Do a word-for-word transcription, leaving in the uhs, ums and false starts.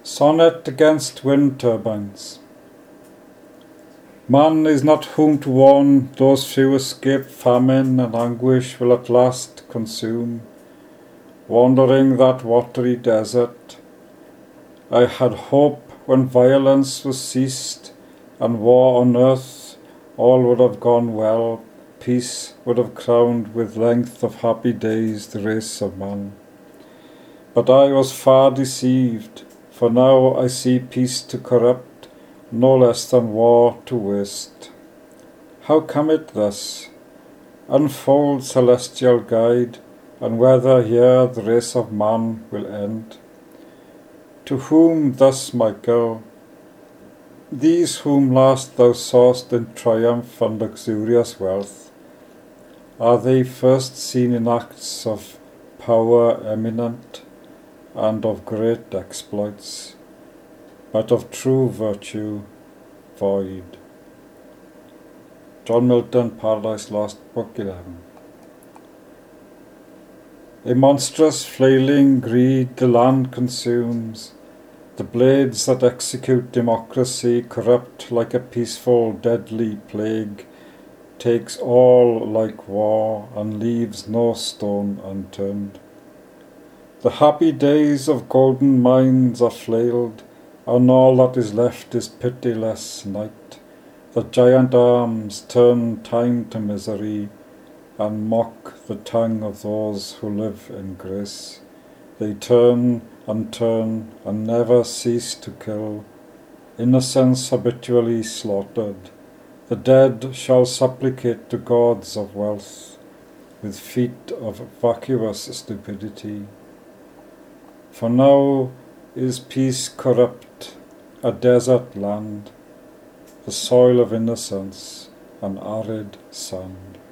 Sonnet against wind turbines. Man is not whom to warn those few escape famine and anguish will at last consume. Wandering that watery desert, I had hope when violence was ceased and war on earth, all would have gone well. Peace would have crowned with length of happy days the race of man. But I was far deceived, for now I see peace to corrupt, no less than war to waste. How come it thus? Unfold, celestial guide, and whether here the race of man will end. To whom thus, Michael? These whom last thou saw'st in triumph and luxurious wealth, are they first seen in acts of power eminent, and of great exploits, but of true virtue void? John Milton, Paradise Lost, Book eleven. A monstrous flailing greed the land consumes. The blades that execute democracy, corrupt like a peaceful deadly plague, takes all like war and leaves no stone unturned. The happy days of golden minds are flailed, and all that is left is pitiless night. The giant arms turn time to misery, and mock the tongue of those who live in grace. They turn and turn and never cease to kill, innocence habitually slaughtered. The dead shall supplicate to gods of wealth, with feet of vacuous stupidity. For now is peace corrupt, a desert land, the soil of innocence, an arid sand.